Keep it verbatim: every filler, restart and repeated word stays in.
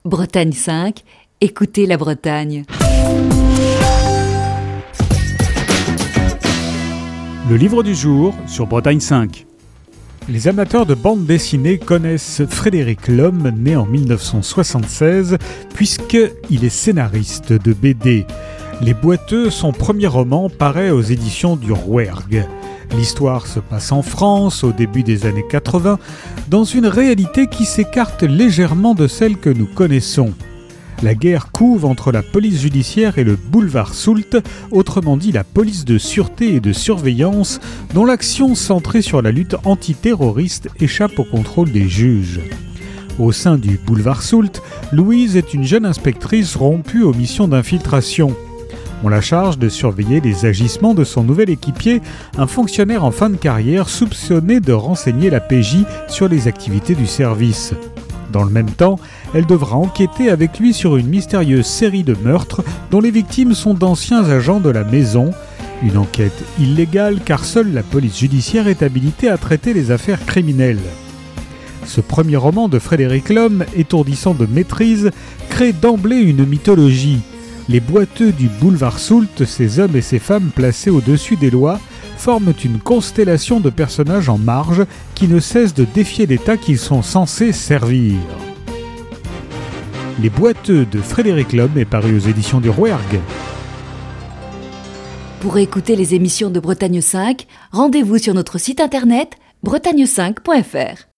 Bretagne cinq, écoutez la Bretagne. Le livre du jour sur Bretagne cinq. Les amateurs de bande dessinée connaissent Frédéric Lhomme, né en dix-neuf cent soixante-seize, puisqu'il est scénariste de B D. Les Boiteux, son premier roman, paraît aux éditions du Rouergue. L'histoire se passe en France, au début des années quatre-vingts, dans une réalité qui s'écarte légèrement de celle que nous connaissons. La guerre couve entre la police judiciaire et le boulevard Soult, autrement dit la police de sûreté et de surveillance, dont l'action centrée sur la lutte antiterroriste échappe au contrôle des juges. Au sein du boulevard Soult, Louise est une jeune inspectrice rompue aux missions d'infiltration. On la charge de surveiller les agissements de son nouvel équipier, un fonctionnaire en fin de carrière soupçonné de renseigner la P J sur les activités du service. Dans le même temps, elle devra enquêter avec lui sur une mystérieuse série de meurtres dont les victimes sont d'anciens agents de la maison. Une enquête illégale car seule la police judiciaire est habilitée à traiter les affaires criminelles. Ce premier roman de Frédéric Lhomme, étourdissant de maîtrise, crée d'emblée une mythologie. Les Boiteux du boulevard Soult, ces hommes et ces femmes placés au-dessus des lois, forment une constellation de personnages en marge qui ne cessent de défier l'État qu'ils sont censés servir. Les Boiteux de Frédéric Lhomme est paru aux éditions du Rouergue. Pour écouter les émissions de Bretagne cinq, rendez-vous sur notre site internet bretagne cinq point f r.